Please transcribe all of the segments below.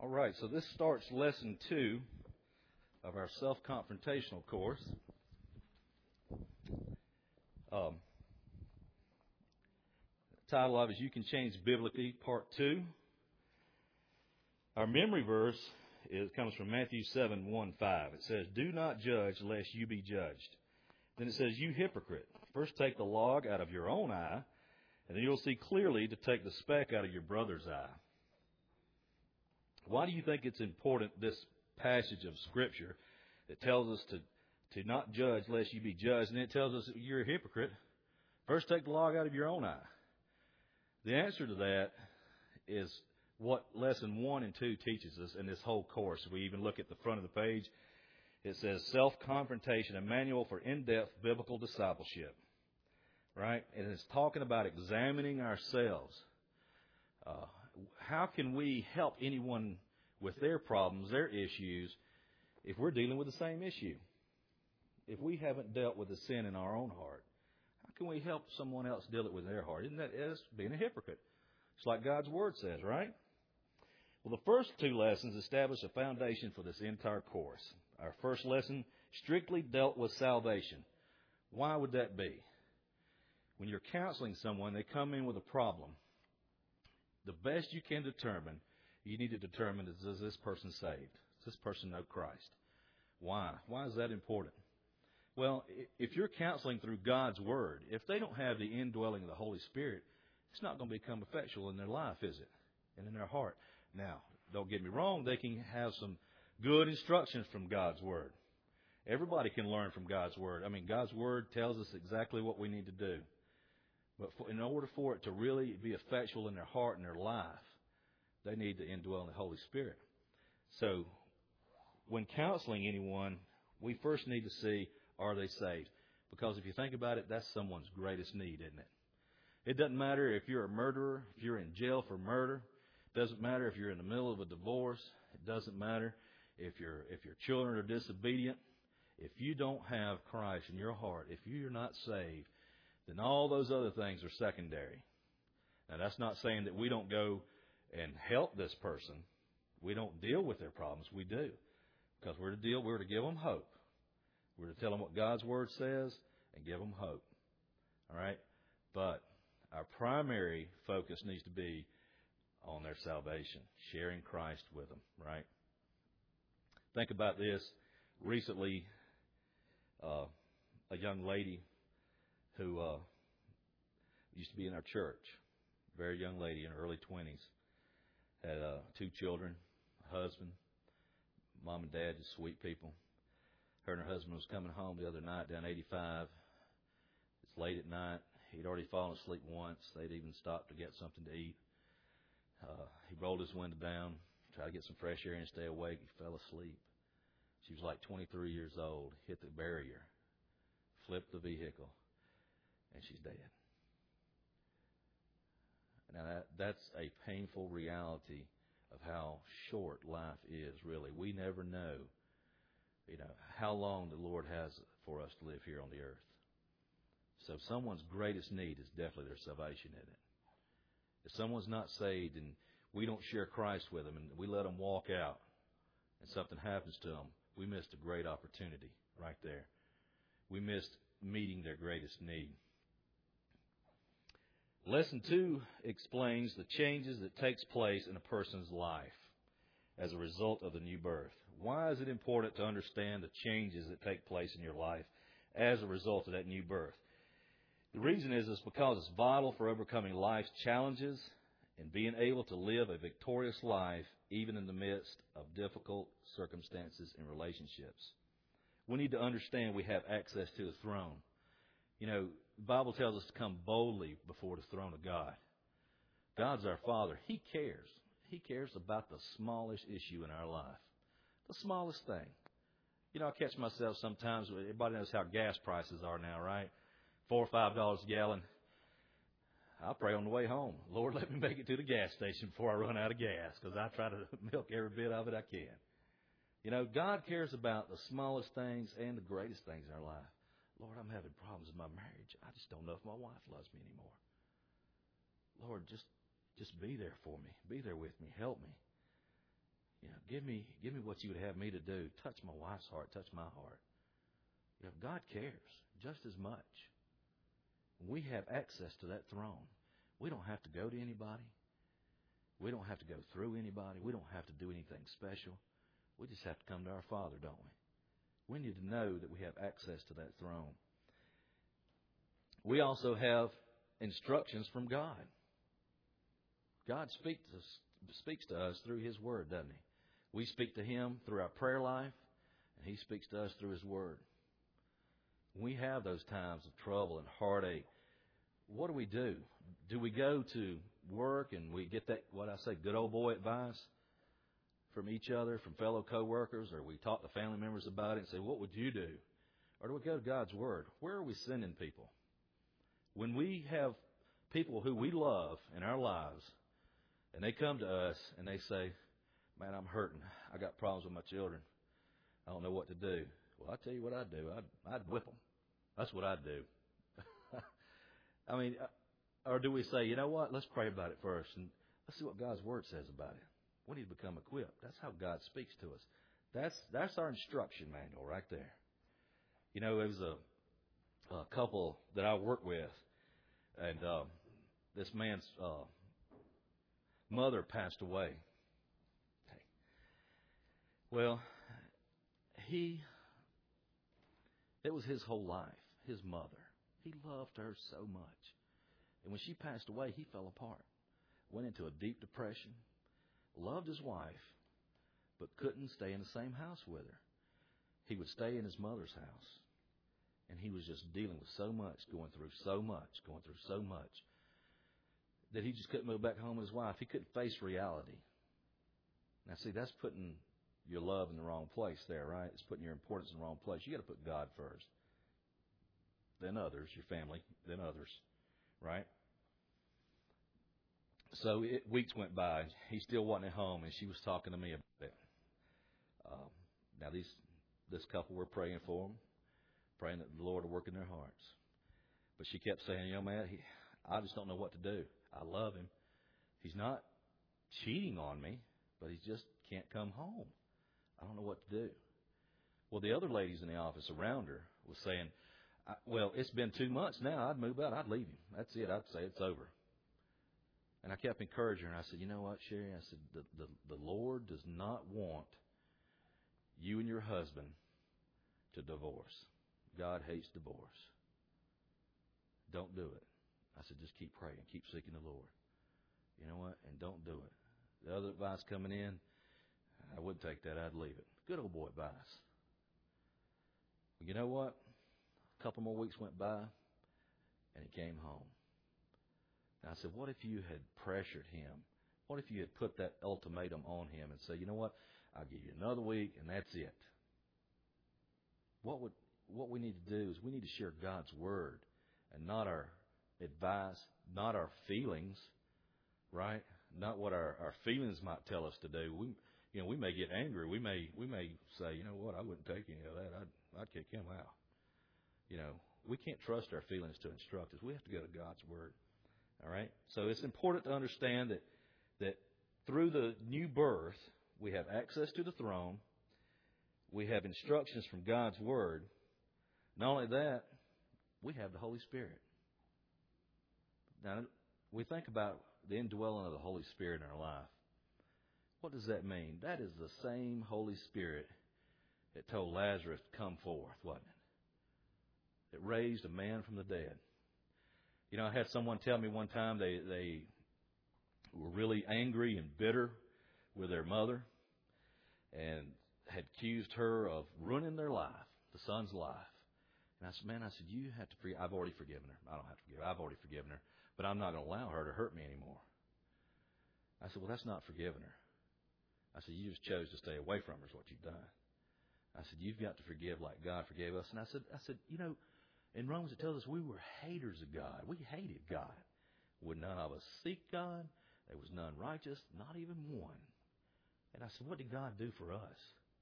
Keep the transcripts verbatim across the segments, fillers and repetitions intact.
All right, so this starts lesson two of our self-confrontational course. Um, the title of it is You Can Change Biblically, Part two. Our memory verse is, comes from Matthew seven, one, five. It says, "Do not judge lest you be judged." Then it says, "You hypocrite, first take the log out of your own eye, and then you'll see clearly to take the speck out of your brother's eye." Why do you think it's important, this passage of Scripture that tells us to, to not judge lest you be judged, and it tells us that you're a hypocrite? First take the log out of your own eye. The answer to that is what lesson one and two teaches us in this whole course. We even look at the front of the page. It says Self-Confrontation, a manual for in-depth biblical discipleship. Right? And it's talking about examining ourselves. Uh, how can we help anyone with their problems, their issues, if we're dealing with the same issue? If we haven't dealt with the sin in our own heart, how can we help someone else deal it with their heart? Isn't that is being a hypocrite? It's like God's Word says, right? Well, the first two lessons establish a foundation for this entire course. Our first lesson strictly dealt with salvation. Why would that be? When you're counseling someone, they come in with a problem. The best you can determine, you need to determine is, is this person saved? Does this person know Christ? Why? Why is that important? Well, if you're counseling through God's Word, if they don't have the indwelling of the Holy Spirit, it's not going to become effectual in their life, is it? And in their heart. Now, don't get me wrong, they can have some good instructions from God's Word. Everybody can learn from God's Word. I mean, God's Word tells us exactly what we need to do. But for, in order for it to really be effectual in their heart and their life, they need to indwell in the Holy Spirit. So, when counseling anyone, we first need to see, are they saved? Because if you think about it, that's someone's greatest need, isn't it? It doesn't matter if you're a murderer, if you're in jail for murder. It doesn't matter if you're in the middle of a divorce. It doesn't matter if your if your children are disobedient. If you don't have Christ in your heart, if you're not saved, then all those other things are secondary. Now, that's not saying that we don't go and help this person. We don't deal with their problems. We do. Because we're to deal, we're to give them hope. We're to tell them what God's Word says and give them hope. All right? But our primary focus needs to be on their salvation, sharing Christ with them, right? Think about this. Recently, uh, a young lady who uh, used to be in our church, very young lady in her early twenties, had uh, two children, a husband, mom and dad, just sweet people. Her and her husband was coming home the other night down eighty-five. It's late at night. He'd already fallen asleep once. They'd even stopped to get something to eat. Uh, he rolled his window down, tried to get some fresh air and stay awake. He fell asleep. She was like twenty-three years old, hit the barrier, flipped the vehicle, and she's dead. Now, that, that's a painful reality of how short life is, really. We never know, you know, how long the Lord has for us to live here on the earth. So someone's greatest need is definitely their salvation, isn't it? If someone's not saved and we don't share Christ with them and we let them walk out and something happens to them, we missed a great opportunity right there. We missed meeting their greatest need. Lesson two explains the changes that takes place in a person's life as a result of the new birth. Why is it important to understand the changes that take place in your life as a result of that new birth? The reason is, is because it's vital for overcoming life's challenges and being able to live a victorious life even in the midst of difficult circumstances and relationships. We need to understand we have access to the throne. You know, the Bible tells us to come boldly before the throne of God. God's our Father. He cares. He cares about the smallest issue in our life. The smallest thing. You know, I catch myself sometimes, everybody knows how gas prices are now, right? Four or five dollars a gallon. I pray on the way home, Lord, let me make it to the gas station before I run out of gas, because I try to milk every bit of it I can. You know, God cares about the smallest things and the greatest things in our life. Lord, I'm having problems in my marriage. I just don't know if my wife loves me anymore. Lord, just just be there for me. Be there with me. Help me. You know, give me, give me what you would have me to do. Touch my wife's heart. Touch my heart. You know, God cares just as much. We have access to that throne. We don't have to go to anybody. We don't have to go through anybody. We don't have to do anything special. We just have to come to our Father, don't we? We need to know that we have access to that throne. We also have instructions from God. God speaks to us, speaks to us through His Word, doesn't He? We speak to Him through our prayer life, and He speaks to us through His Word. We have those times of trouble and heartache. What do we do? Do we go to work and we get that, what I say, good old boy advice from each other, from fellow co-workers, or we talk to family members about it and say, what would you do? Or do we go to God's Word? Where are we sending people? When we have people who we love in our lives, and they come to us and they say, man, I'm hurting. I got problems with my children. I don't know what to do. Well, I tell you what I'd do. I'd, I'd whip them. That's what I'd do. I mean, or do we say, you know what? Let's pray about it first, and let's see what God's Word says about it. We need to become equipped. That's how God speaks to us. That's that's our instruction manual right there. You know, there was a, a couple that I work with, and uh, this man's uh, mother passed away. Okay. Well, he, it was his whole life, his mother. He loved her so much. And when she passed away, he fell apart. Went into a deep depression. Loved his wife, but couldn't stay in the same house with her. He would stay in his mother's house. And he was just dealing with so much, going through so much, going through so much, that he just couldn't move back home with his wife. He couldn't face reality. Now, see, that's putting your love in the wrong place there, right? It's putting your importance in the wrong place. You got to put God first. Then others, your family, then others, right? So it, weeks went by. He still wasn't at home, and she was talking to me about it. Um, now, these this couple were praying for him, praying that the Lord would work in their hearts. But she kept saying, you know, man, he, I just don't know what to do. I love him. He's not cheating on me, but he just can't come home. I don't know what to do. Well, the other ladies in the office around her was saying, I, well, it's been two months now. I'd move out. I'd leave him. That's it. I'd say it's over. And I kept encouraging her. I said, you know what, Sherry? I said, the, the, the Lord does not want you and your husband to divorce. God hates divorce. Don't do it. I said, just keep praying. Keep seeking the Lord. You know what? And don't do it. The other advice coming in, I wouldn't take that. I'd leave it. Good old boy advice. Well, you know what? A couple more weeks went by, and he came home. And I said, what if you had pressured him? What if you had put that ultimatum on him and said, you know what? I'll give you another week, and that's it. What would what we need to do is we need to share God's Word and not our advice, not our feelings, right? Not what our, our feelings might tell us to do. We, you know, we may get angry. We may we may say, you know what? I wouldn't take any of that. I'd I'd kick him out. You know, we can't trust our feelings to instruct us. We have to go to God's Word. All right? So it's important to understand that that through the new birth, we have access to the throne. We have instructions from God's Word. Not only that, we have the Holy Spirit. Now, we think about the indwelling of the Holy Spirit in our life. What does that mean? That is the same Holy Spirit that told Lazarus to come forth, wasn't it? It raised a man from the dead. You know, I had someone tell me one time they, they were really angry and bitter with their mother and had accused her of ruining their life, the son's life. And I said, man, I said, you have to forgive. I've already forgiven her. I don't have to forgive her. I've already forgiven her. But I'm not going to allow her to hurt me anymore. I said, well, that's not forgiving her. I said, you just chose to stay away from her is what you've done. I said, you've got to forgive like God forgave us. And I said, I said, you know, in Romans it tells us we were haters of God. We hated God. Would none of us seek God? There was none righteous, not even one. And I said, what did God do for us?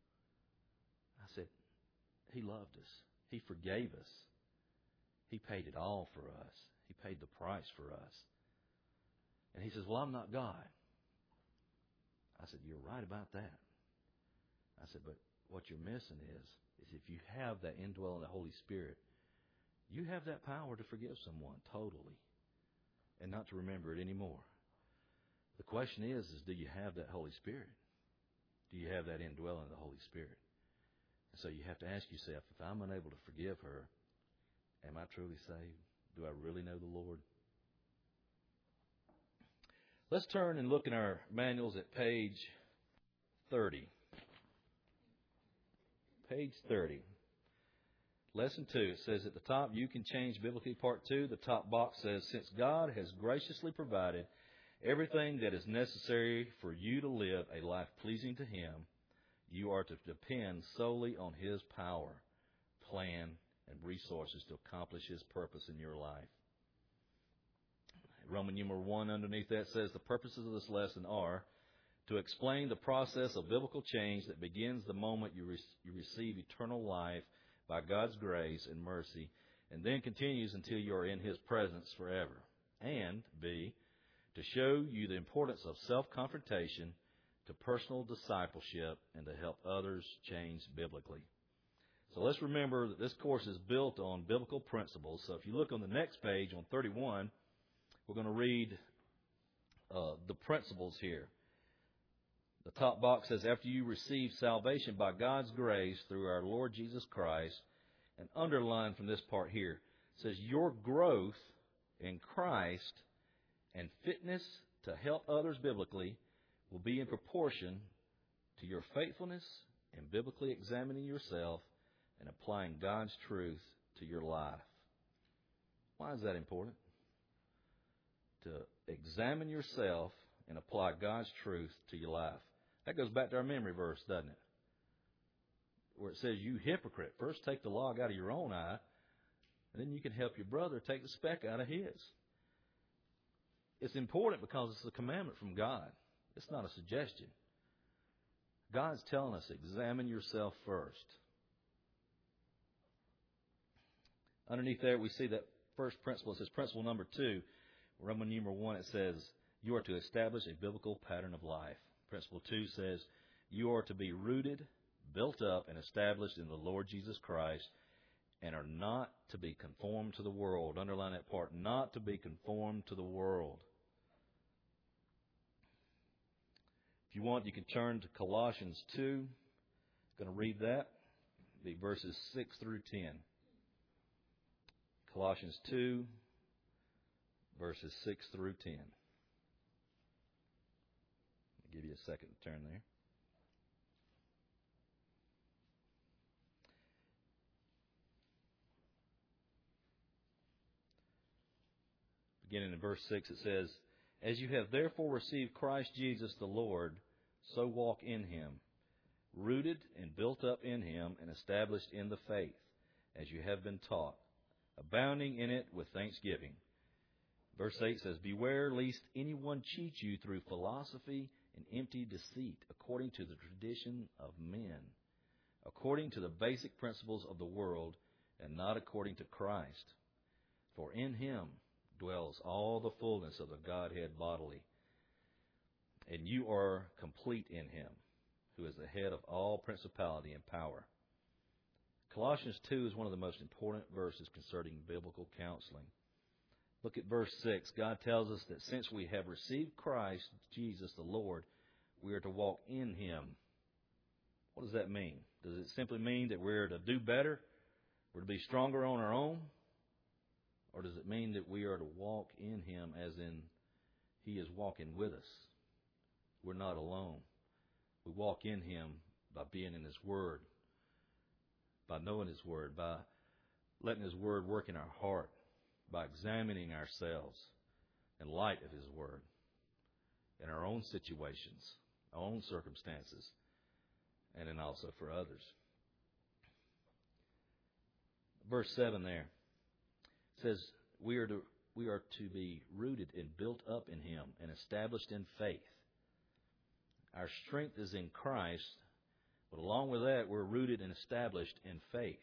I said, He loved us. He forgave us. He paid it all for us. He paid the price for us. And he says, well, I'm not God. I said, you're right about that. I said, but what you're missing is, is if you have that indwelling of the Holy Spirit, you have that power to forgive someone totally and not to remember it anymore. The question is, is do you have that Holy Spirit? Do you have that indwelling of the Holy Spirit? And so you have to ask yourself, if I'm unable to forgive her, am I truly saved? Do I really know the Lord? Let's turn and look in our manuals at page thirty. Page thirty. Lesson two, it says at the top, you can change biblically. Part two, the top box says, since God has graciously provided everything that is necessary for you to live a life pleasing to Him, you are to depend solely on His power, plan, and resources to accomplish His purpose in your life. Roman numeral one underneath that says the purposes of this lesson are to explain the process of biblical change that begins the moment you, re- you receive eternal life by God's grace and mercy, and then continues until you are in His presence forever. And B, to show you the importance of self-confrontation to personal discipleship and to help others change biblically. So let's remember that this course is built on biblical principles. So if you look on the next page, on thirty-one, we're going to read uh, the principles here. The top box says, after you receive salvation by God's grace through our Lord Jesus Christ, and underline from this part here, it says, your growth in Christ and fitness to help others biblically will be in proportion to your faithfulness in biblically examining yourself and applying God's truth to your life. Why is that important? To examine yourself and apply God's truth to your life. That goes back to our memory verse, doesn't it? Where it says, you hypocrite, first take the log out of your own eye, and then you can help your brother take the speck out of his. It's important because it's a commandment from God. It's not a suggestion. God's telling us, examine yourself first. Underneath there, we see that first principle. It says principle number two, Roman numeral one, it says, you are to establish a biblical pattern of life. Principle two says, you are to be rooted, built up, and established in the Lord Jesus Christ, and are not to be conformed to the world. Underline that part, not to be conformed to the world. If you want, you can turn to Colossians two. I'm going to read that. It'll be verses six through ten. Colossians two, verses six through ten. I'll give you a second to turn there. Beginning in verse six, it says, as you have therefore received Christ Jesus the Lord, so walk in Him, rooted and built up in Him and established in the faith, as you have been taught, abounding in it with thanksgiving. Verse eight says, beware lest anyone cheat you through philosophy and empty deceit, according to the tradition of men, according to the basic principles of the world, and not according to Christ. For in Him dwells all the fullness of the Godhead bodily, and you are complete in Him, who is the head of all principality and power. Colossians two is one of the most important verses concerning biblical counseling. Look at verse six. God tells us that since we have received Christ, Jesus the Lord, we are to walk in Him. What does that mean? Does it simply mean that we're to do better? We're to be stronger on our own? Or does it mean that we are to walk in Him as in He is walking with us? We're not alone. We walk in Him by being in His Word, by knowing His Word, by letting His Word work in our heart, by examining ourselves in light of His Word, in our own situations, our own circumstances, and then also for others. Verse seven there says, we are to we are to be rooted and built up in Him and established in faith. Our strength is in Christ, but along with that, we're rooted and established in faith.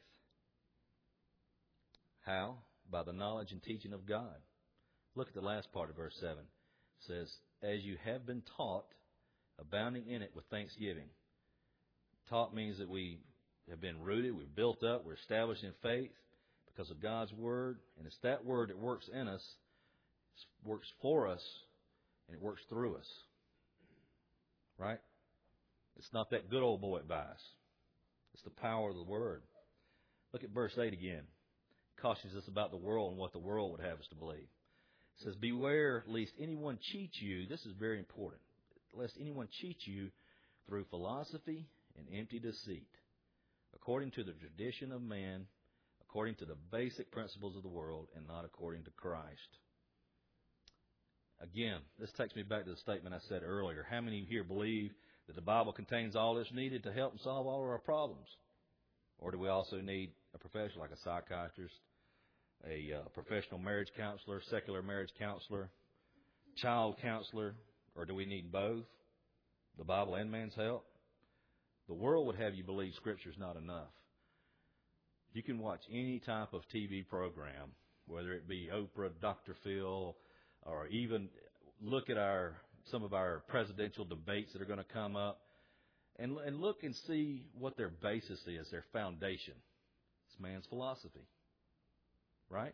How? By the knowledge and teaching of God. Look at the last part of verse seven. It says, as you have been taught, abounding in it with thanksgiving. Taught means that we have been rooted, we're built up, we're established in faith because of God's Word. And it's that Word that works in us, works for us, and it works through us. Right? It's not that good old boy advice. It's the power of the Word. Look at verse eight again. It cautions us about the world and what the world would have us to believe. It says, beware lest anyone cheat you. This is very important. Lest anyone cheat you through philosophy and empty deceit, according to the tradition of man, according to the basic principles of the world, and not according to Christ. Again, this takes me back to the statement I said earlier. How many here believe that the Bible contains all that's needed to help and solve all of our problems? Or do we also need a professional like a psychiatrist, a uh, professional marriage counselor, secular marriage counselor, child counselor, or do we need both, the Bible and man's help? The world would have you believe Scripture is not enough. You can watch any type of T V program, whether it be Oprah, Doctor Phil, or even look at our some of our presidential debates that are going to come up, and, and look and see what their basis is, their foundation. It's man's philosophy. Right?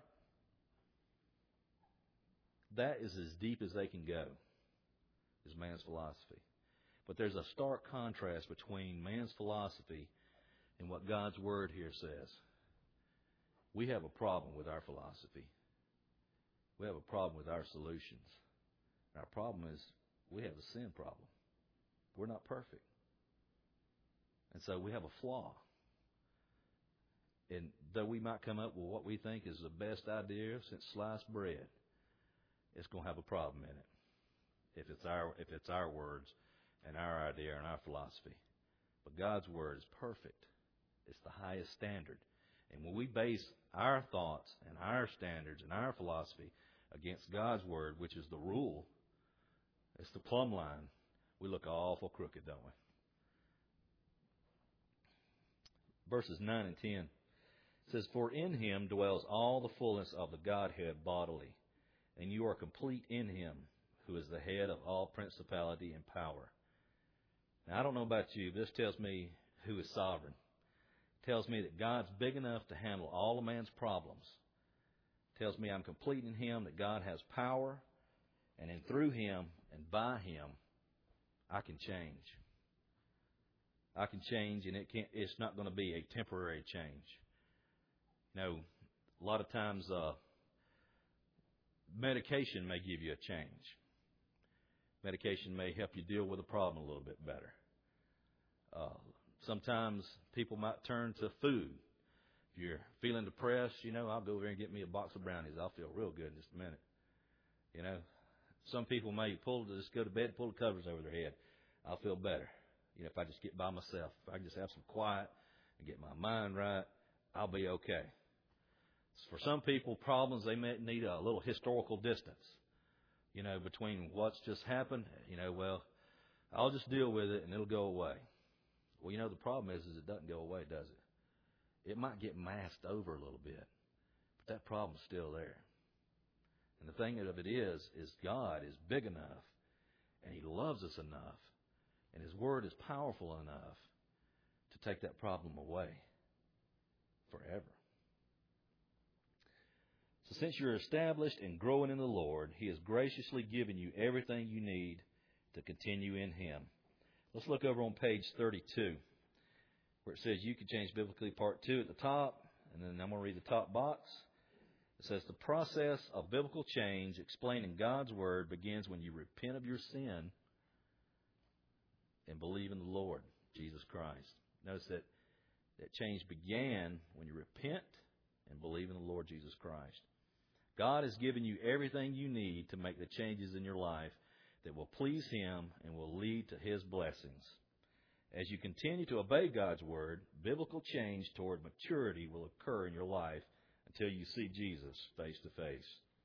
That is as deep as they can go, is man's philosophy. But there's a stark contrast between man's philosophy and what God's Word here says. We have a problem with our philosophy. We have a problem with our solutions. Our problem is we have a sin problem. We're not perfect. And so we have a flaw. And though we might come up with what we think is the best idea since sliced bread, it's going to have a problem in it if it's our if it's our words and our idea and our philosophy. But God's Word is perfect. It's the highest standard. And when we base our thoughts and our standards and our philosophy against God's Word, which is the rule, it's the plumb line, we look awful crooked, don't we? Verses nine and ten. It says, for in Him dwells all the fullness of the Godhead bodily, and you are complete in Him, who is the head of all principality and power. Now, I don't know about you, but this tells me who is sovereign. It tells me that God's big enough to handle all of man's problems. It tells me I'm complete in Him, that God has power, and in through Him and by Him, I can change. I can change, and it can't, it's not going to be a temporary change. You know, a lot of times uh, medication may give you a change. Medication may help you deal with a problem a little bit better. Uh, sometimes people might turn to food. If you're feeling depressed, you know, I'll go over and get me a box of brownies. I'll feel real good in just a minute. You know, some people may pull just go to bed, pull the covers over their head. I'll feel better. You know, if I just get by myself, if I can just have some quiet and get my mind right, I'll be okay. For some people, problems, they may need a little historical distance, you know, between what's just happened. You know, well, I'll just deal with it and it'll go away. Well, you know, the problem is, is it doesn't go away, does it? It might get masked over a little bit, but that problem's still there. And the thing of it is, is God is big enough and He loves us enough and His Word is powerful enough to take that problem away forever. So since you're established and growing in the Lord, He has graciously given you everything you need to continue in Him. Let's look over on page thirty-two, where it says you can change biblically part two at the top, and then I'm going to read the top box. It says the process of biblical change explained in God's Word begins when you repent of your sin and believe in the Lord, Jesus Christ. Notice that that change began when you repent and believe in the Lord Jesus Christ. God has given you everything you need to make the changes in your life that will please Him and will lead to His blessings. As you continue to obey God's Word, biblical change toward maturity will occur in your life until you see Jesus face to face.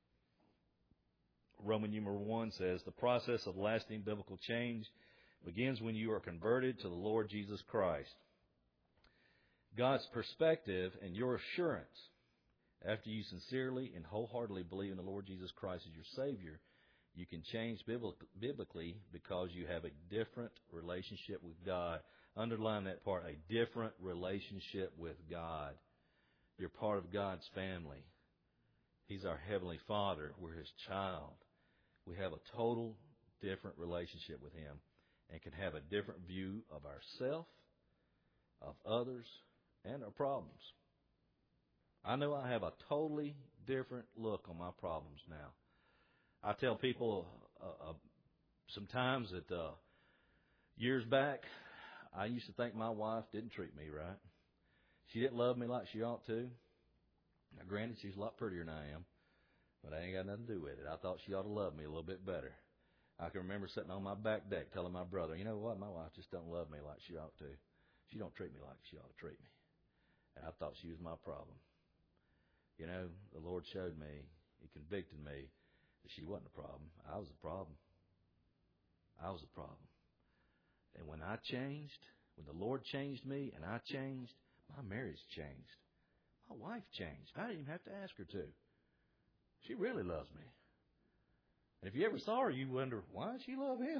Roman numeral one says, the process of lasting biblical change begins when you are converted to the Lord Jesus Christ. God's perspective and your assurance after you sincerely and wholeheartedly believe in the Lord Jesus Christ as your Savior, you can change biblically because you have a different relationship with God, Underline that part, a different relationship with God. You're part of God's family. He's our Heavenly Father. We're His child. We have a total different relationship with Him and can have a different view of ourselves, of others, and our problems. I know I have a totally different look on my problems now. I tell people uh, uh, sometimes that uh, years back, I used to think my wife didn't treat me right. She didn't love me like she ought to. Now, granted, she's a lot prettier than I am, but I ain't got nothing to do with it. I thought she ought to love me a little bit better. I can remember sitting on my back deck telling my brother, you know what, my wife just don't love me like she ought to. She don't treat me like she ought to treat me. And I thought she was my problem. You know, the Lord showed me, He convicted me that she wasn't a problem. I was a problem. I was a problem. And when I changed, when the Lord changed me and I changed, my marriage changed. My wife changed. I didn't even have to ask her to. She really loves me. And if you ever saw her, you wonder, why does she love him?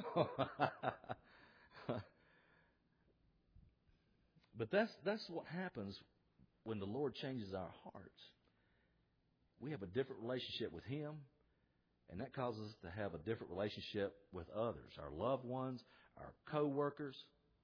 But that's that's what happens when the Lord changes our hearts. We have a different relationship with Him, and that causes us to have a different relationship with others, our loved ones, our co-workers,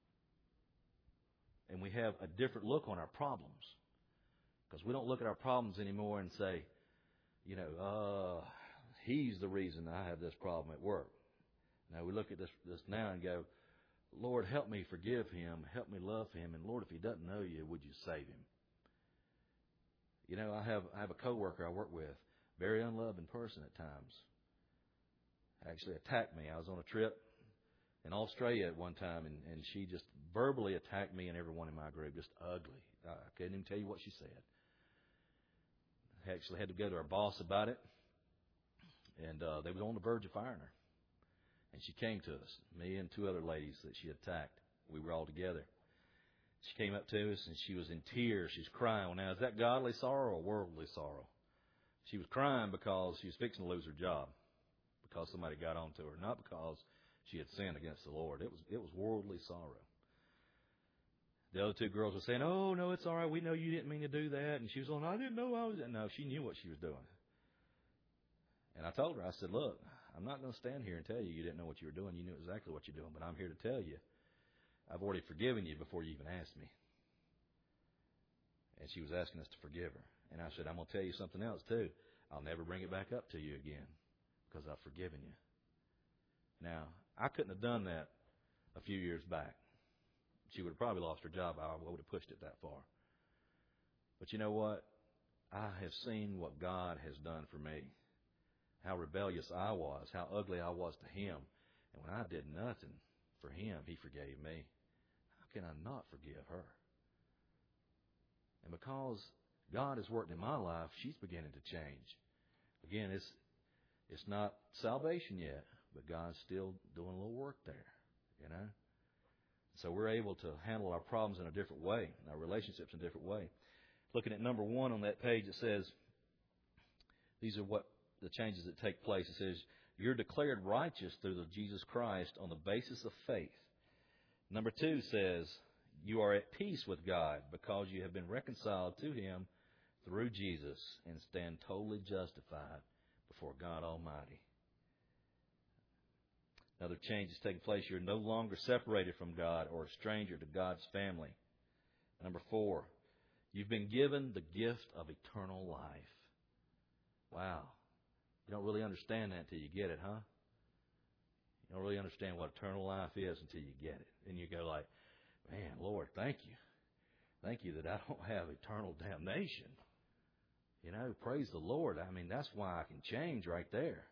and we have a different look on our problems. Because we don't look at our problems anymore and say, you know, uh, he's the reason I have this problem at work. Now we look at this, this now and go, Lord, help me forgive him. Help me love him. And Lord, if he doesn't know you, would you save him? You know, I have I have a coworker I work with, very unloving person at times. Actually attacked me. I was on a trip in Australia at one time, and, and she just verbally attacked me and everyone in my group, just ugly. I couldn't even tell you what she said. I actually had to go to our boss about it, and uh, they were on the verge of firing her. And she came to us, me and two other ladies that she attacked. We were all together. She came up to us, and she was in tears. She's crying. Well, now, is that godly sorrow or worldly sorrow? She was crying because she was fixing to lose her job, because somebody got onto her, not because she had sinned against the Lord. It was it was worldly sorrow. The other two girls were saying, oh, no, it's all right. We know you didn't mean to do that. And she was going, I didn't know I was. No, she knew what she was doing. And I told her, I said, look, I'm not going to stand here and tell you you didn't know what you were doing. You knew exactly what you're doing. But I'm here to tell you, I've already forgiven you before you even asked me. And she was asking us to forgive her. And I said, I'm going to tell you something else, too. I'll never bring it back up to you again because I've forgiven you. Now, I couldn't have done that a few years back. She would have probably lost her job. I would have pushed it that far. But you know what? I have seen what God has done for me. How rebellious I was. How ugly I was to Him. And when I did nothing for Him, He forgave me. How can I not forgive her? And because God has worked in my life, she's beginning to change. Again, it's it's not salvation yet, but God's still doing a little work there, you know. So we're able to handle our problems in a different way, our relationships in a different way. Looking at number one on that page, it says, these are what the changes that take place. It says, you're declared righteous through the Jesus Christ on the basis of faith. Number two says, you are at peace with God because you have been reconciled to Him through Jesus and stand totally justified before God Almighty. Another change is taking place. You're no longer separated from God or a stranger to God's family. Number four, you've been given the gift of eternal life. Wow. You don't really understand that until you get it, huh? You don't really understand what eternal life is until you get it. And you go like, man, Lord, thank you. Thank you that I don't have eternal damnation. You know, praise the Lord. I mean, that's why I can change right there.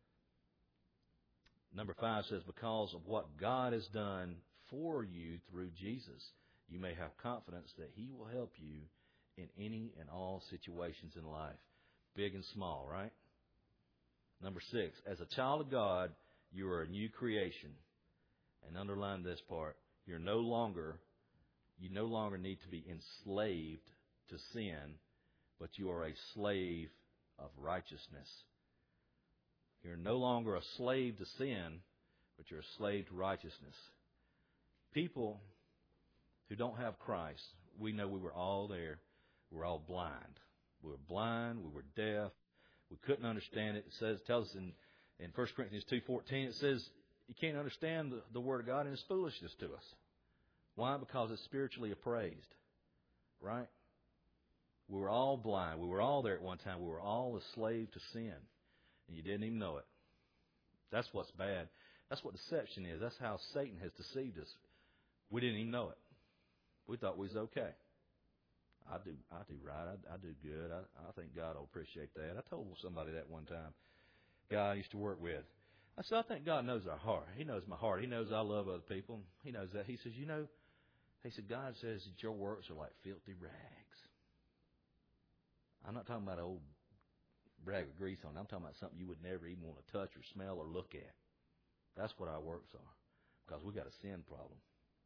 Number five says, because of what God has done for you through Jesus, you may have confidence that He will help you in any and all situations in life, big and small, right? Number six, as a child of God, you are a new creation. And underline this part, you're no longer, you no longer need to be enslaved to sin, but you are a slave of righteousness. You're no longer a slave to sin, but you're a slave to righteousness. People who don't have Christ, we know we were all there. We were all blind. We were blind. We were deaf. We couldn't understand it. It says, tells us in, in First Corinthians two fourteen, it says you can't understand the, the Word of God and it's foolishness to us. Why? Because it's spiritually appraised. Right? We were all blind. We were all there at one time. We were all a slave to sin. And you didn't even know it. That's what's bad. That's what deception is. That's how Satan has deceived us. We didn't even know it. We thought we was okay. I do I do right. I, I do good. I, I think God will appreciate that. I told somebody that one time. Guy I used to work with. I said, I think God knows our heart. He knows my heart. He knows I love other people. He knows that. He says, you know, he said, God says that your works are like filthy rags. I'm not talking about an old rag of grease on it. I'm talking about something you would never even want to touch or smell or look at. That's what our works are. Because we got a sin problem.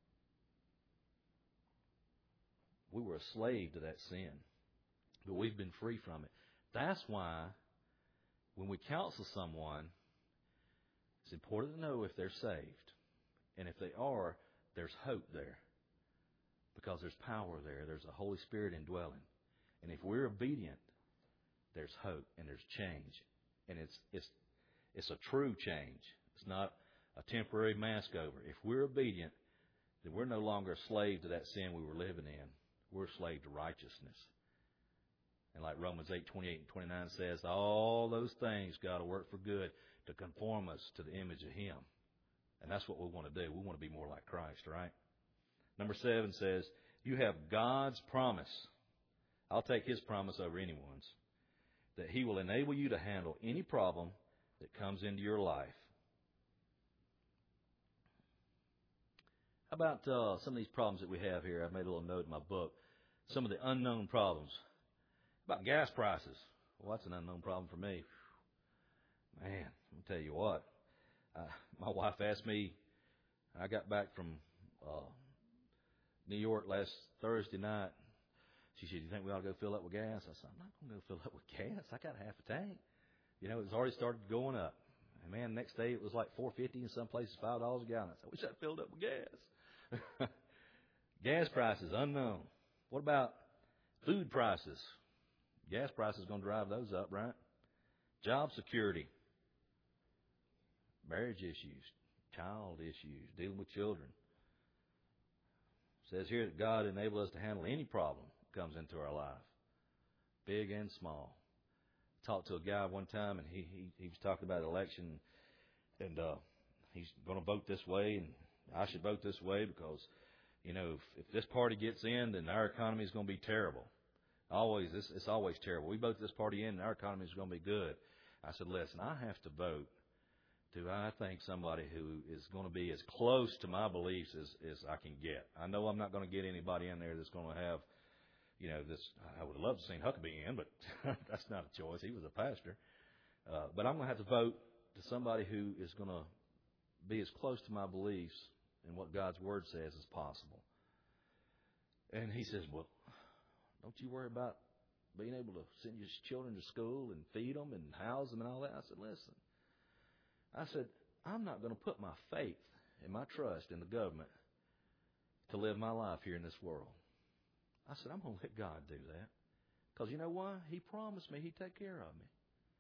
We were a slave to that sin. But we've been free from it. That's why when we counsel someone, it's important to know if they're saved. And if they are, there's hope there. Because there's power there. There's a Holy Spirit indwelling. And if we're obedient, there's hope and there's change. And it's it's it's a true change. It's not a temporary mask over. If we're obedient, then we're no longer a slave to that sin we were living in. We're a slave to righteousness. And like Romans eight twenty-eight and twenty-nine says, all those things God will work for good to conform us to the image of Him. And that's what we want to do. We want to be more like Christ, right? Number seven says, you have God's promise. I'll take His promise over anyone's. That He will enable you to handle any problem that comes into your life. How about uh, some of these problems that we have here? I made a little note in my book. Some of the unknown problems. About gas prices. Well, that's an unknown problem for me. Man, I'll tell you what. Uh, my wife asked me, I got back from uh, New York last Thursday night. She said, do you think we ought to go fill up with gas? I said, I'm not going to go fill up with gas. I got half a tank. You know, it's already started going up. And man, next day it was like four fifty in some places, five dollars a gallon. I said, I wish I'd filled up with gas. Gas prices, unknown. What about food prices? Gas prices going to drive those up, right? Job security. Marriage issues. Child issues. Dealing with children. It says here that God enables us to handle any problem that comes into our life. Big and small. I talked to a guy one time, and he, he, he was talking about election, and uh, he's going to vote this way, and I should vote this way because, you know, if, if this party gets in, then our economy is going to be terrible. Always, it's, it's always terrible. We vote this party in, and our economy is going to be good. I said, listen, I have to vote to, I think, somebody who is going to be as close to my beliefs as, as I can get. I know I'm not going to get anybody in there that's going to have, you know, this. I would have loved to see Huckabee in, but that's not a choice. He was a pastor. Uh, but I'm going to have to vote to somebody who is going to be as close to my beliefs and what God's Word says as possible. And he says, well, don't you worry about being able to send your children to school and feed them and house them and all that. I said, listen, I said, I'm not going to put my faith and my trust in the government to live my life here in this world. I said, I'm going to let God do that. Because you know why? He promised me He'd take care of me.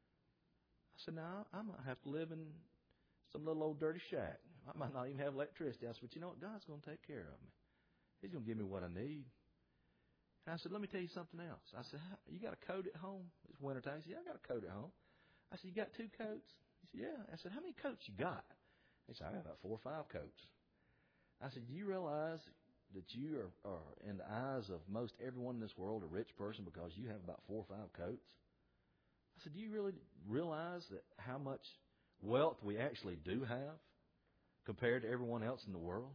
I said, now, I might have to live in some little old dirty shack. I might not even have electricity. I said, but you know what? God's going to take care of me. He's going to give me what I need. And I said, let me tell you something else. I said, you got a coat at home? It's wintertime. He said, yeah, I got a coat at home. I said, you got two coats? He said, yeah. I said, how many coats you got? He said, I got about four or five coats. I said, do you realize that you are, are, in the eyes of most everyone in this world, a rich person because you have about four or five coats? I said, do you really realize that how much wealth we actually do have compared to everyone else in the world?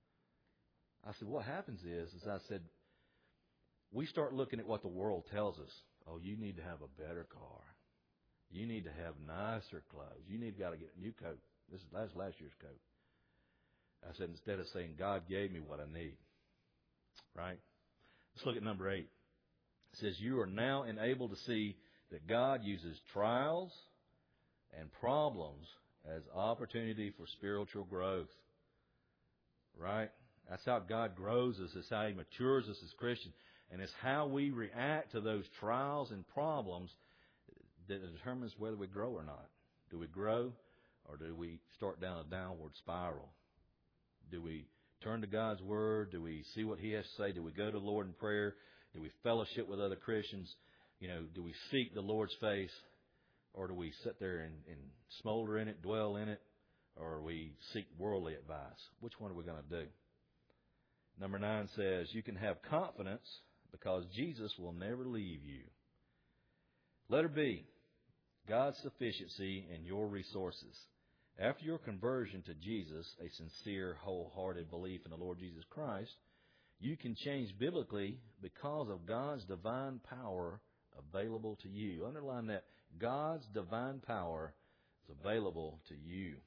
I said, what happens is, as I said, we start looking at what the world tells us. Oh, you need to have a better car. You need to have nicer clothes. You need got to get a new coat. This is that's last year's coat. I said, instead of saying, God gave me what I need. Right? Let's look at number eight. It says, you are now enabled to see that God uses trials and problems as opportunity for spiritual growth. Right? That's how God grows us. It's how He matures us as Christians. And it's how we react to those trials and problems that determines whether we grow or not. Do we grow, or do we start down a downward spiral? Do we turn to God's Word? Do we see what He has to say? Do we go to the Lord in prayer? Do we fellowship with other Christians? You know, do we seek the Lord's face? Or do we sit there and, and smolder in it, dwell in it? Or we seek worldly advice? Which one are we going to do? Number nine says, you can have confidence because Jesus will never leave you. Letter B, God's sufficiency in your resources. After your conversion to Jesus, a sincere, wholehearted belief in the Lord Jesus Christ, you can change biblically because of God's divine power available to you. Underline that. God's divine power is available to you.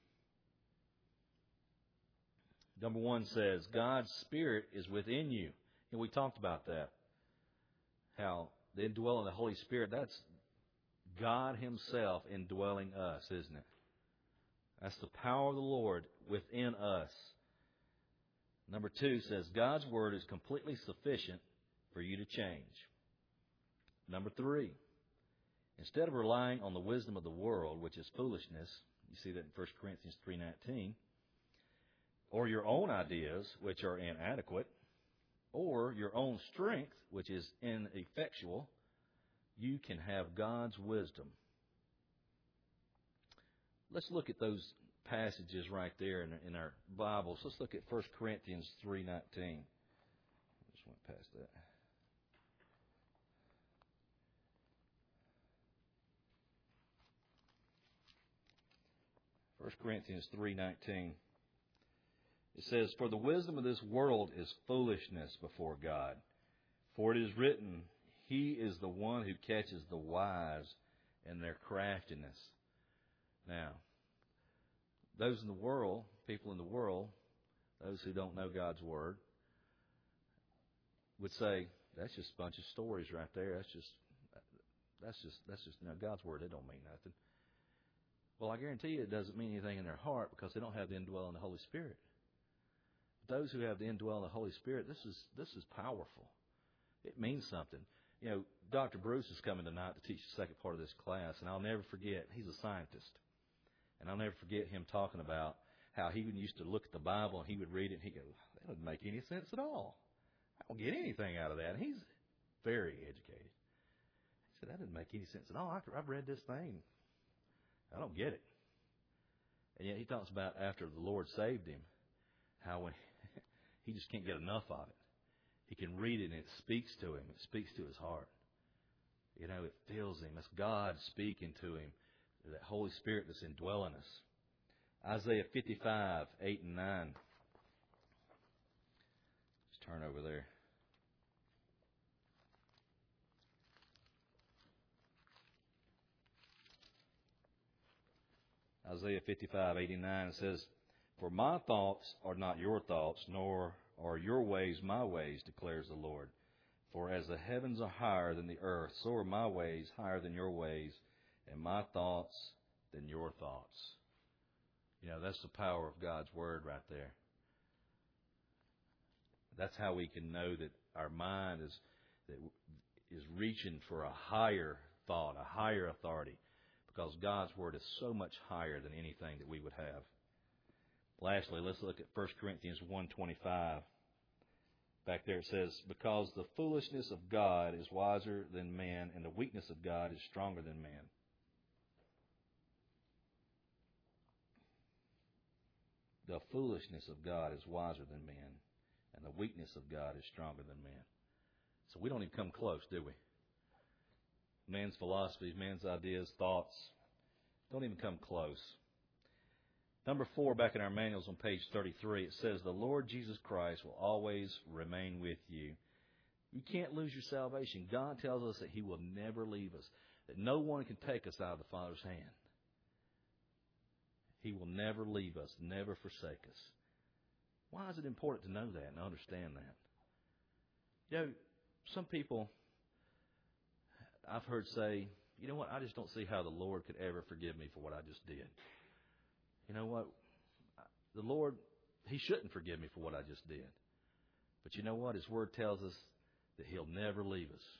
Number one says, God's Spirit is within you. And we talked about that. How the indwelling of the Holy Spirit, that's God Himself indwelling us, isn't it? That's the power of the Lord within us. Number two says, God's Word is completely sufficient for you to change. Number three, instead of relying on the wisdom of the world, which is foolishness, you see that in First Corinthians three nineteen, or your own ideas, which are inadequate, or your own strength, which is ineffectual, you can have God's wisdom. Let's look at those passages right there in, in our Bibles. Let's look at First Corinthians three nineteen. I just went past that. First Corinthians three nineteen. It says, for the wisdom of this world is foolishness before God. For it is written, He is the one who catches the wise in their craftiness. Now, those in the world, people in the world, those who don't know God's Word, would say, that's just a bunch of stories right there. That's just, that's just, that's just, you know, God's Word, it don't mean nothing. Well, I guarantee you it doesn't mean anything in their heart because they don't have the indwelling of the Holy Spirit. Those who have the indwelling of the Holy Spirit, this is this is powerful. It means something. You know, Doctor Bruce is coming tonight to teach the second part of this class, and I'll never forget, he's a scientist. And I'll never forget him talking about how he used to look at the Bible and he would read it and he'd go, that doesn't make any sense at all. I don't get anything out of that. And he's very educated. He said, that doesn't make any sense at all. I've read this thing. I don't get it. And yet he talks about after the Lord saved him, how when he just can't get enough of it. He can read it and it speaks to him. It speaks to his heart. You know, it fills him. It's God speaking to him. That Holy Spirit that's indwelling us. Isaiah fifty-five, eight and nine. Let's turn over there. Isaiah fifty-five, eight and nine says, for my thoughts are not your thoughts, nor are your ways my ways, declares the Lord. For as the heavens are higher than the earth, so are my ways higher than your ways, and my thoughts than your thoughts. You know, that's the power of God's Word right there. That's how we can know that our mind is that is reaching for a higher thought, a higher authority, because God's Word is so much higher than anything that we would have. Lastly, let's look at First Corinthians one twenty-five. Back there it says, because the foolishness of God is wiser than man, and the weakness of God is stronger than man. The foolishness of God is wiser than man, and the weakness of God is stronger than man. So we don't even come close, do we? Man's philosophies, man's ideas, thoughts, don't even come close. Number four, back in our manuals on page thirty-three, it says, the Lord Jesus Christ will always remain with you. You can't lose your salvation. God tells us that He will never leave us, that no one can take us out of the Father's hand. He will never leave us, never forsake us. Why is it important to know that and understand that? You know, some people I've heard say, you know what, I just don't see how the Lord could ever forgive me for what I just did. You know what? The Lord, He shouldn't forgive me for what I just did. But you know what? His Word tells us that He'll never leave us.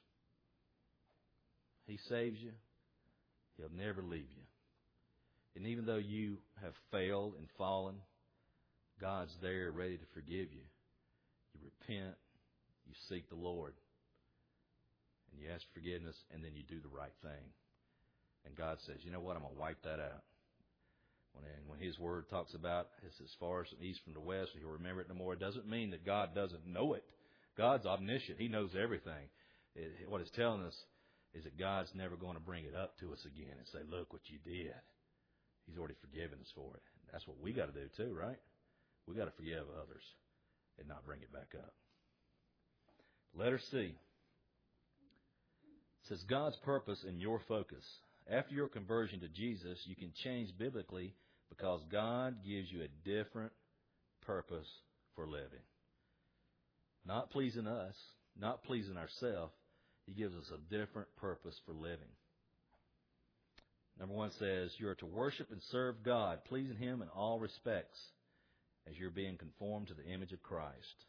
He saves you. He'll never leave you. And even though you have failed and fallen, God's there ready to forgive you. You repent, you seek the Lord, and you ask forgiveness, and then you do the right thing. And God says, you know what, I'm going to wipe that out. When, when His Word talks about it's as far as the east from the west, He'll remember it no more. It doesn't mean that God doesn't know it. God's omniscient. He knows everything. It, what it's telling us is that God's never going to bring it up to us again and say, look what you did. He's already forgiven us for it. That's what we got to do too, right? We got to forgive others and not bring it back up. Letter C. It says God's purpose and your focus. After your conversion to Jesus, you can change biblically because God gives you a different purpose for living. Not pleasing us, not pleasing ourselves. He gives us a different purpose for living. Number one says, you are to worship and serve God, pleasing Him in all respects as you're being conformed to the image of Christ.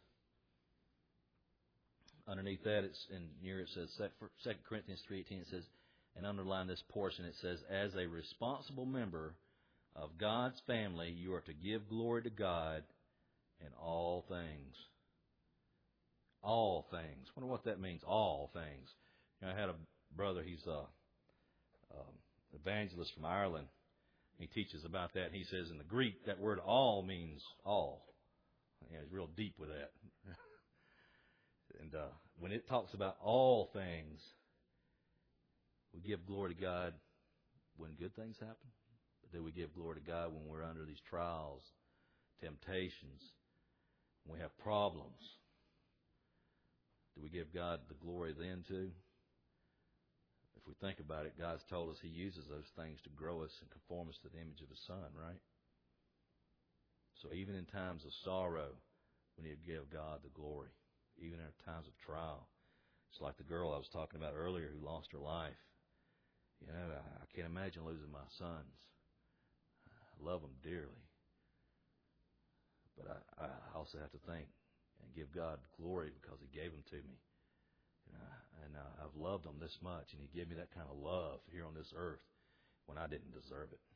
Underneath that, it's in here it says, Second Corinthians three eighteen, it says, and underline this portion, it says, as a responsible member of God's family, you are to give glory to God in all things. All things. I wonder what that means, all things. You know, I had a brother, he's a um, evangelist from Ireland. He teaches about that. He says in the Greek, that word all means all. You know, he's real deep with that. And uh, when it talks about all things, we give glory to God when good things happen. But then we give glory to God when we're under these trials, temptations, when we have problems. Do we give God the glory then too? If we think about it, God's told us He uses those things to grow us and conform us to the image of His Son, right? So even in times of sorrow, we need to give God the glory. Even in times of trial. It's like the girl I was talking about earlier who lost her life. You know, I can't imagine losing my sons. I love them dearly. But I, I also have to thank and give God glory because He gave them to me. And, I, and I, I've loved them this much, and He gave me that kind of love here on this earth when I didn't deserve it.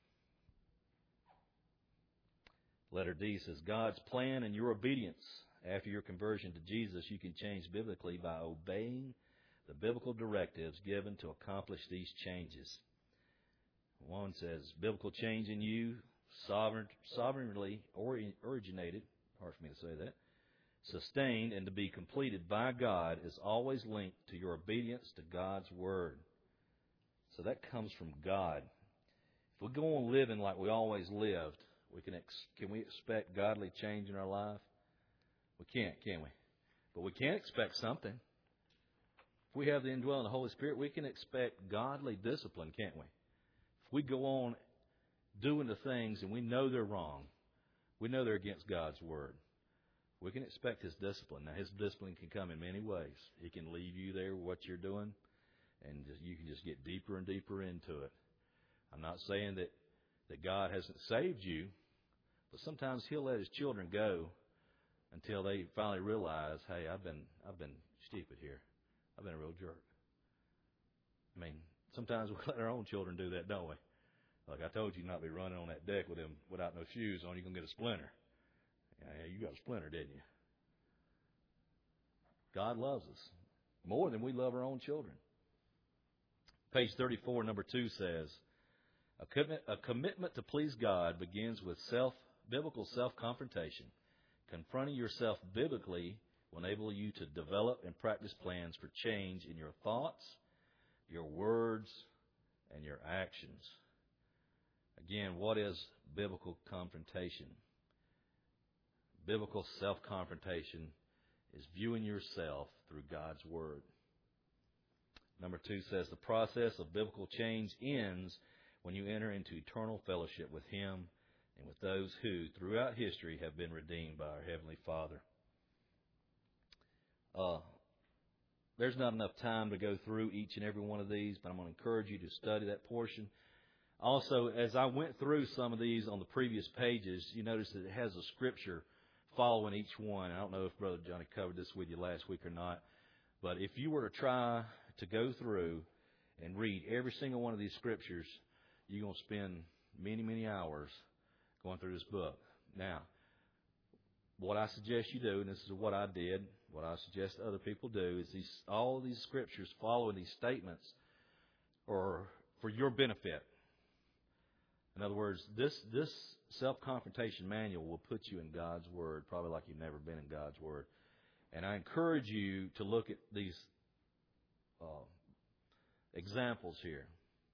Letter D says, God's plan and your obedience. After your conversion to Jesus, you can change biblically by obeying the biblical directives given to accomplish these changes. One says, biblical change in you, sovereign, sovereignly originated, hard for me to say that, sustained and to be completed by God is always linked to your obedience to God's Word. So that comes from God. If we go on living like we always lived, we can ex- can we expect godly change in our life? We can't, can we? But we can expect something. If we have the indwelling of the Holy Spirit, we can expect godly discipline, can't we? If we go on doing the things and we know they're wrong, we know they're against God's Word, we can expect His discipline. Now, His discipline can come in many ways. He can leave you there with what you're doing, and just, you can just get deeper and deeper into it. I'm not saying that, that God hasn't saved you, but sometimes He'll let His children go until they finally realize, hey, I've been I've been stupid here. I've been a real jerk. I mean, sometimes we let our own children do that, don't we? Like I told you, not be running on that deck with them without no shoes on. You're going to get a splinter. Yeah, you got a splinter, didn't you? God loves us more than we love our own children. Page thirty-four, number two says, a commitment, a commitment to please God begins with self biblical self-confrontation. Confronting yourself biblically will enable you to develop and practice plans for change in your thoughts, your words, and your actions. Again, what is biblical confrontation? Biblical self-confrontation is viewing yourself through God's Word. Number two says the process of biblical change ends when you enter into eternal fellowship with Him and with those who, throughout history, have been redeemed by our Heavenly Father. Uh, there's not enough time to go through each and every one of these, but I'm going to encourage you to study that portion. Also, as I went through some of these on the previous pages, you notice that it has a scripture following each one. I don't know if Brother Johnny covered this with you last week or not, but if you were to try to go through and read every single one of these scriptures, you're going to spend many, many hours going through this book. Now, what I suggest you do, and this is what I did, what I suggest other people do, is these all of these scriptures following these statements are for your benefit. In other words, this this self-confrontation manual will put you in God's Word, probably like you've never been in God's Word. And I encourage you to look at these uh, examples here.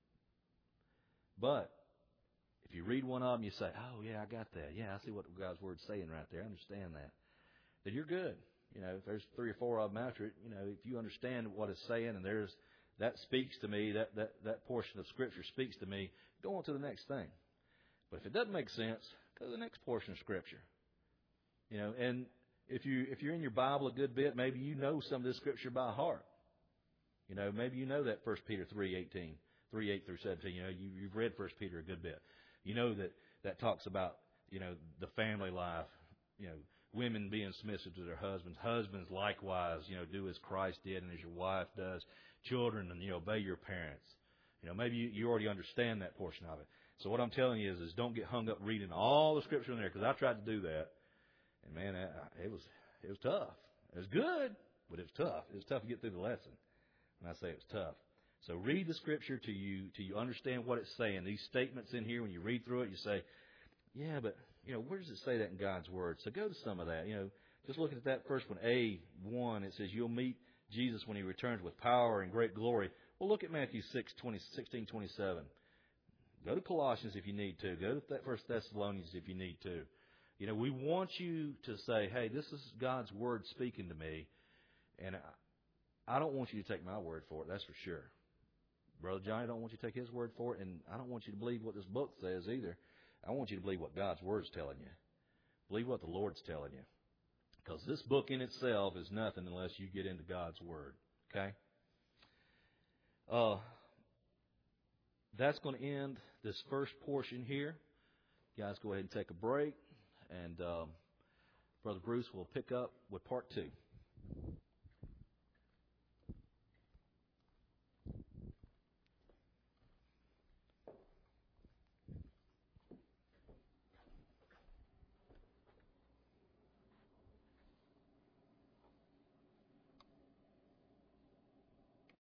But if you read one of them, you say, oh, yeah, I got that. Yeah, I see what God's Word's saying right there. I understand that. Then you're good. You know, if there's three or four of them after it, you know, if you understand what it's saying and there's that speaks to me, that, that, that portion of Scripture speaks to me, go on to the next thing. But if it doesn't make sense, go to the next portion of Scripture. You know, and if, you, if you're in your Bible a good bit, maybe you know some of this Scripture by heart. You know, maybe you know that First Peter three eighteen, three eight through seventeen. You know, you, you've read First Peter a good bit. You know that that talks about, you know, the family life, you know, women being submissive to their husbands. Husbands likewise, you know, do as Christ did and as your wife does. Children, and you know, obey your parents. You know, maybe you, you already understand that portion of it. So what I'm telling you is, is don't get hung up reading all the scripture in there, because I tried to do that, and man, it was it was tough. It was good, but it was tough. It was tough to get through the lesson. And I say it was tough. So read the scripture till you till you understand what it's saying. These statements in here, when you read through it, you say, yeah, but you know, where does it say that in God's Word? So go to some of that. You know, just looking at that first one, A one, it says you'll meet Jesus when He returns with power and great glory. Well, look at Matthew six, twenty, sixteen, twenty-seven. Go to Colossians if you need to. Go to that First Thessalonians if you need to. You know, we want you to say, hey, this is God's Word speaking to me, and I, I don't want you to take my word for it, that's for sure. Brother Johnny, I don't want you to take his word for it, and I don't want you to believe what this book says either. I want you to believe what God's Word's telling you. Believe what the Lord's telling you. Because this book in itself is nothing unless you get into God's Word. Okay? Uh, that's going to end this first portion here. You guys go ahead and take a break. And um, Brother Bruce will pick up with part two.